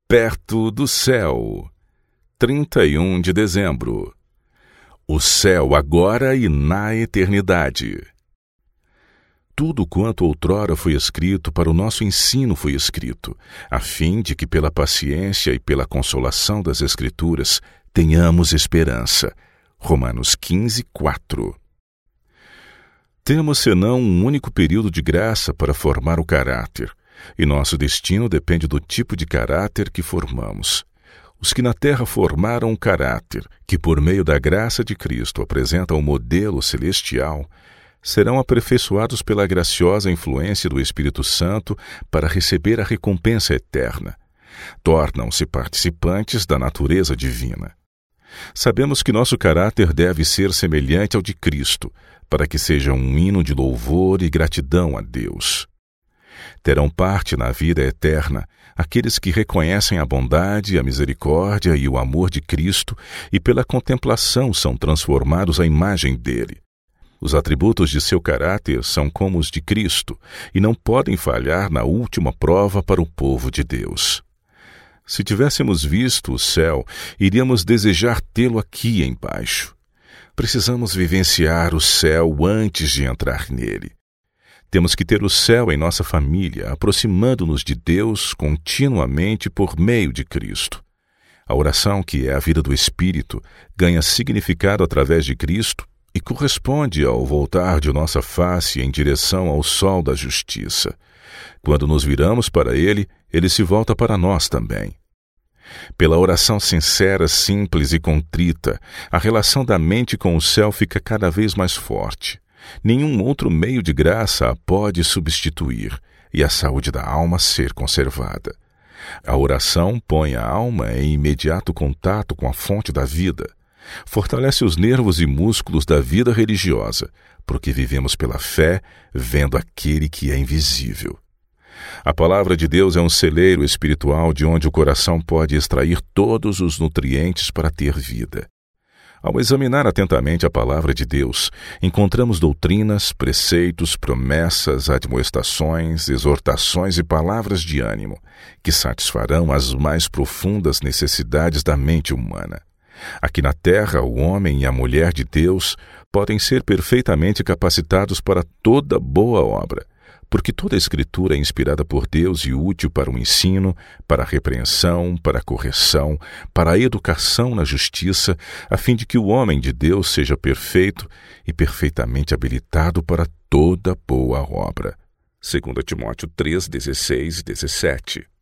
Perto do céu. 31 de dezembro. O céu agora e na eternidade. Tudo quanto outrora foi escrito para o nosso ensino foi escrito, a fim de que pela paciência e pela consolação das Escrituras tenhamos esperança. Romanos 15, 4. Temos senão um único período de graça para formar o caráter, e nosso destino depende do tipo de caráter que formamos. Os que na terra formaram um caráter, que por meio da graça de Cristo apresenta um modelo celestial, serão aperfeiçoados pela graciosa influência do Espírito Santo para receber a recompensa eterna. Tornam-se participantes da natureza divina. Sabemos que nosso caráter deve ser semelhante ao de Cristo, para que seja um hino de louvor e gratidão a Deus. Terão parte na vida eterna aqueles que reconhecem a bondade, a misericórdia e o amor de Cristo e pela contemplação são transformados à imagem dele. Os atributos de seu caráter são como os de Cristo e não podem falhar na última prova para o povo de Deus. Se tivéssemos visto o céu, iríamos desejar tê-lo aqui embaixo. Precisamos vivenciar o céu antes de entrar nele. Temos que ter o céu em nossa família, aproximando-nos de Deus continuamente por meio de Cristo. A oração, que é a vida do Espírito, ganha significado através de Cristo e corresponde ao voltar de nossa face em direção ao sol da justiça. Quando nos viramos para Ele, Ele se volta para nós também. Pela oração sincera, simples e contrita, a relação da mente com o céu fica cada vez mais forte. Nenhum outro meio de graça a pode substituir e a saúde da alma ser conservada. A oração põe a alma em imediato contato com a fonte da vida. Fortalece os nervos e músculos da vida religiosa, porque vivemos pela fé, vendo aquele que é invisível. A palavra de Deus é um celeiro espiritual de onde o coração pode extrair todos os nutrientes para ter vida. Ao examinar atentamente a palavra de Deus, encontramos doutrinas, preceitos, promessas, admoestações, exortações e palavras de ânimo, que satisfarão as mais profundas necessidades da mente humana. Aqui na terra, o homem e a mulher de Deus podem ser perfeitamente capacitados para toda boa obra, porque toda a Escritura é inspirada por Deus e útil para o ensino, para a repreensão, para a correção, para a educação na justiça, a fim de que o homem de Deus seja perfeito e perfeitamente habilitado para toda boa obra. 2 Timóteo 3, 16 e 17.